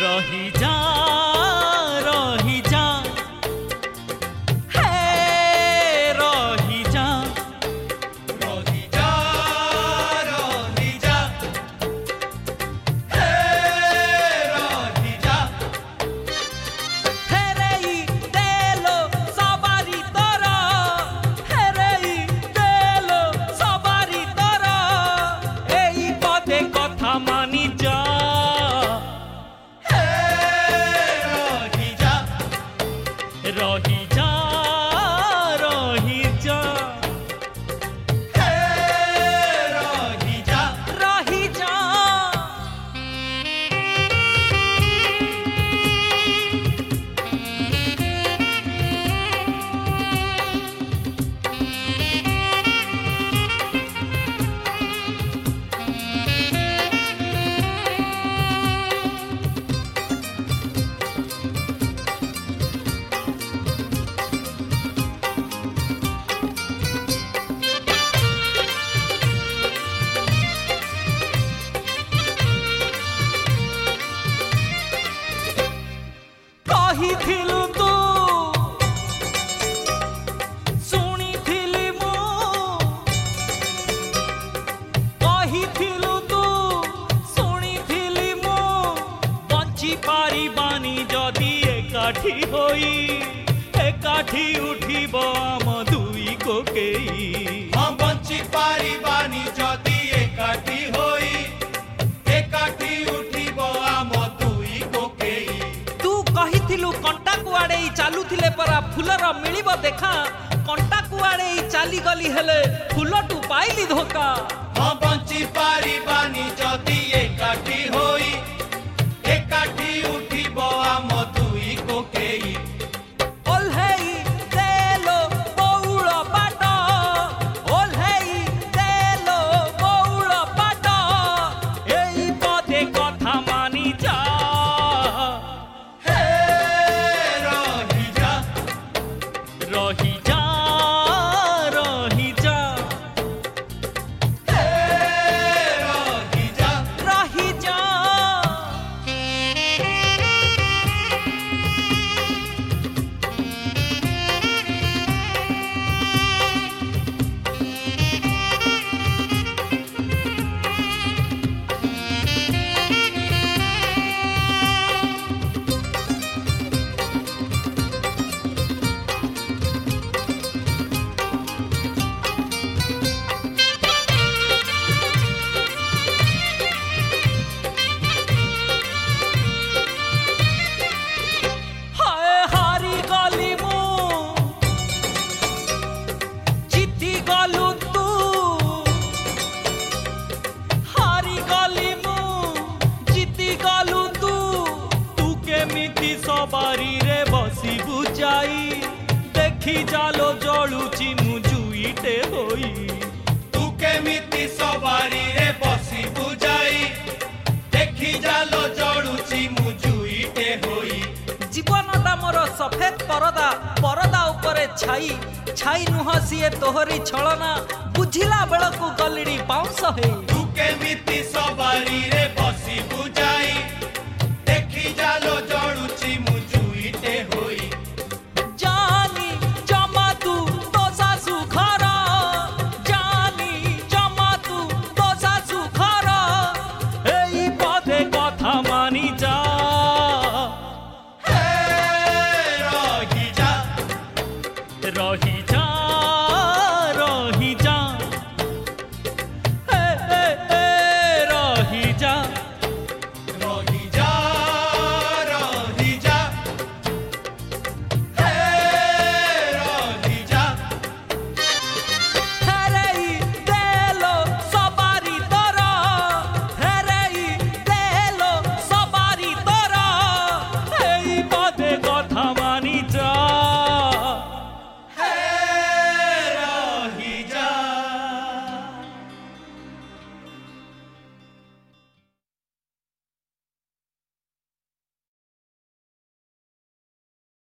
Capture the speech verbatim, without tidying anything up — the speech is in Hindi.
रही जा रही जा हे रही जा रही जा रही जा हे रही जा फेरेई देलो सवारी तोरा फेरेई देलो सवारी तोरा एई पदे कथा मानी जा रही जा रही जा रही जा रही जा रही जा कहिथिलु तू शुणिथिली मु कहिथिलु तू शुणिथिली मु बंची पारिबानी जदि एकाठी होई एकाठी उठिब आम दुई कोकेई हम बंची पारिबानी जदि एकाठी होई एकाठी उठिब आम दुई कोकेई तू कहिथिलु कंटा कुआड़े चालुथिले परा फुलर मिलिब देखा कंटा कुआड़े चाली गली हेले फुलटू पाइली धोका हम बंची पारिबानी जदि एकाठी होई एकाठी उठिब आम दुई कोकेई ओल्हेई देलो बौळ पाट ओल्हेई देलो बौळ पाट एई पदे कथा मानी जा रही जा रही जा रही जा रही जा रही जा हाय हारी गली मु जीती गलु तू हारी गली मु जीती गलु तू तू केमिति सवारी रे बसी बुझाई देखी जालो जळुची मु जुईटे होई तू केमिति सवारी रे बसी बुझाई देखी जालो जड़ुची मुजुईटे होई जीवनटा मोर सफेद परदा परदा उपरे छाई छाई नुह सिए तोहरी छलना बुझिला बेलकु गलिड़ी बाउंस हे तू केमिति सवारी रे बसी बुझाई